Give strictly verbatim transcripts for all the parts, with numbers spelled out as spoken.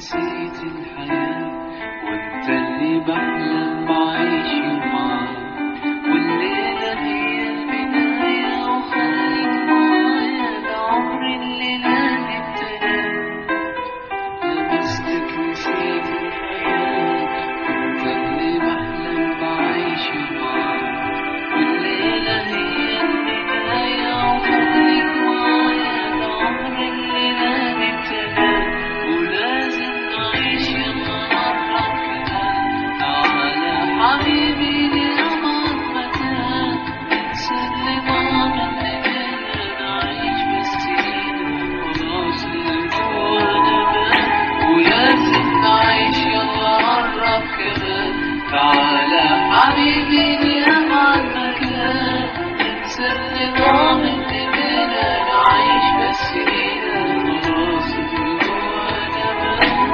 نسيت الحياة وانت اللي بحلم بعيش معاك، والليلة هي البداية وخليك معايا لعمر الليلة ابتدى. لمستك نسيت الحياة وانت اللي بحلم بعيش معاك، والليلة هي البداية وخليك معايا لعمر الليلة ابتدى. ولازم نعيش يلا كمان، تعالى حبيبي لأبعد مكان، ننسى اللي ضاع مننا، نعيش بالسنين خلاص لجوانا بان. ولازم نعيش يلا قرب كمان، تعالى حبيبي لأبعد مكان، ننسى اللي ضاع مننا، نعيش بالسنين خلاص لجوانا بان.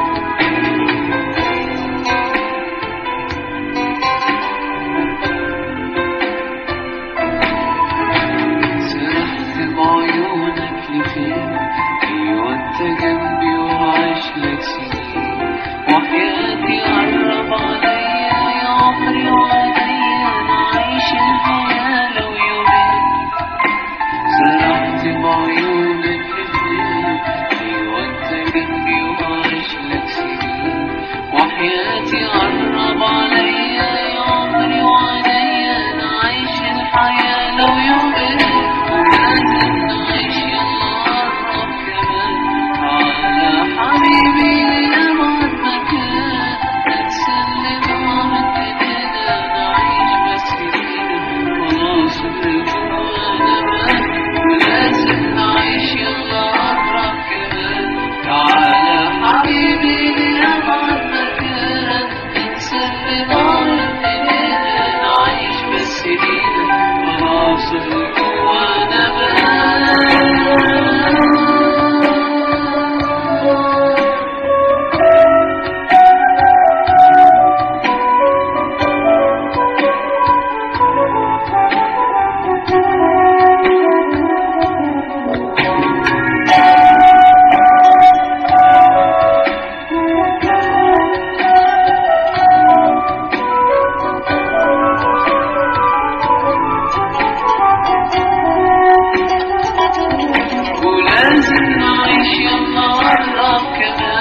سرحت بعيونك لفين، ايوه انت جنبي وعايش لك سنين، وحياتي قرب عليا يا عمري وعليا، نعيش الحياة لو يومين. سرحت بعيونك لفين، ايوه انت جنبي وعايش لك سنين، وحياتي قرب عليا يا عمري وعليا، نعيش الحياة لو يومين. ولازم نعيش يلا قرب كمان، تعالى حبيبي لأبعد مكان، ننسى اللي ضاع مننا، نعيش بالسنين خلاص اللي جوانا بان. ولازم نعيش يلا قرب كمان، تعالى حبيبي لأبعد مكان، ننسى اللي ضاع مننا، نعيش بالسنين خلاص اللي جوانا بان. ولازم نعيش يلا قرب كمان،